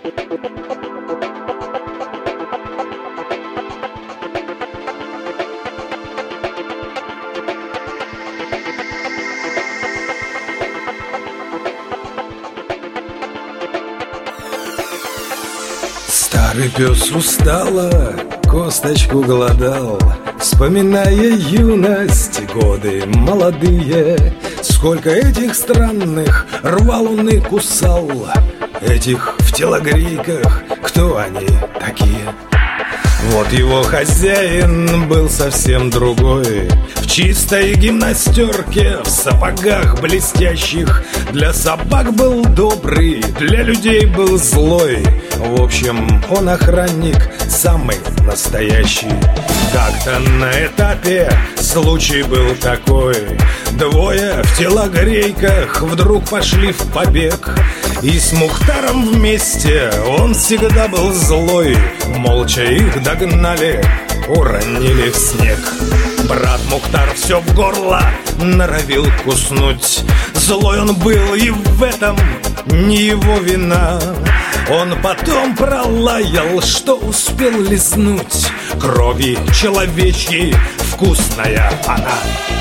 Старый пес устало, косточку голодал, вспоминая юность, годы молодые. Сколько этих странных рвал он и кусал, этих в телогрейках, кто они такие? Вот его хозяин был совсем другой, в чистой гимнастерке, в сапогах блестящих. Для собак был добрый, для людей был злой. В общем, он охранник самый настоящий. Как-то на этапе случай был такой: двое в телогрейках вдруг пошли в побег. И с Мухтаром вместе он всегда был злой. Молча их догнали, уронили в снег. Брат Мухтар все в горло норовил куснуть. Злой он был, и в этом не его вина. Он потом пролаял, что успел лизнуть. Крови человечьей вкусная она.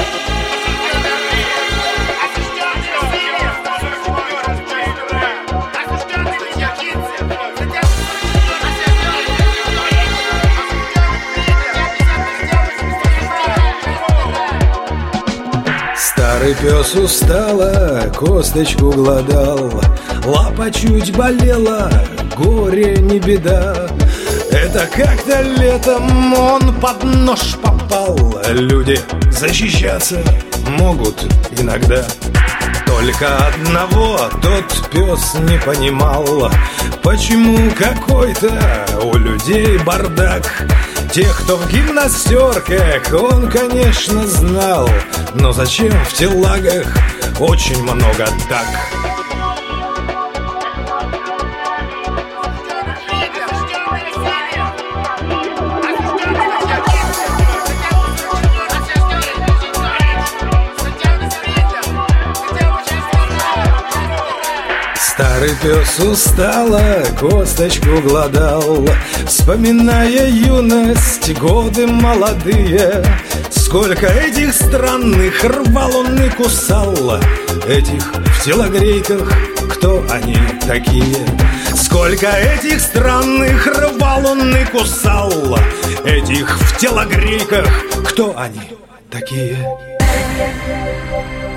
Старый пес устало, косточку голодал, лапа чуть болела, горе не беда. Это как-то летом он под нож попал. Люди защищаться могут иногда. Только одного тот пес не понимал: почему какой-то у людей бардак. Тех, кто в гимнастерках, он, конечно, знал, но зачем в телагах очень много так? Старый пес устало, косточку голодал, вспоминая юность, годы молодые. Сколько этих странных рвал он и кусал, этих в телогрейках, кто они такие? Сколько этих странных рвал он и кусал, этих в телогрейках, кто они такие?